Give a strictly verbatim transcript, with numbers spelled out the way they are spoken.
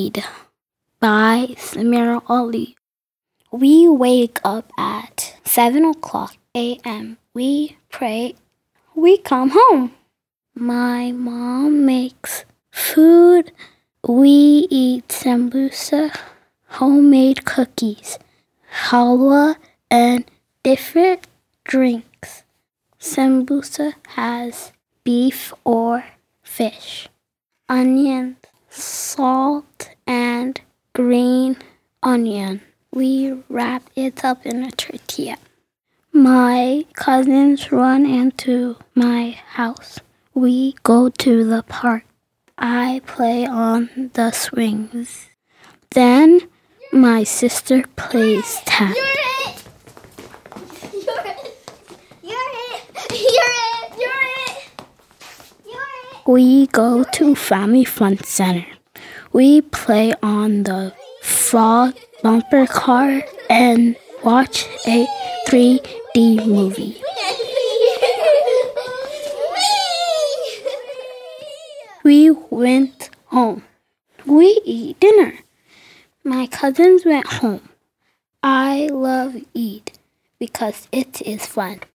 Eid by Samira Ali. We wake up at seven o'clock a.m. We pray. We come home. My mom makes food. We eat sambusa, homemade cookies, halwa, and different drinks. Sambusa has beef or fish, onions, salt, and green onion. We wrap it up in a tortilla. My cousins run into my house. We go to the park. I play on the swings. Then my sister plays tag. You're it! You're it! You're it! You're it! You're it! You're it! We go to Family Fun Center. We play on the frog bumper car and watch a three D movie. We went home. We eat dinner. My cousins went home. I love Eid because it is fun.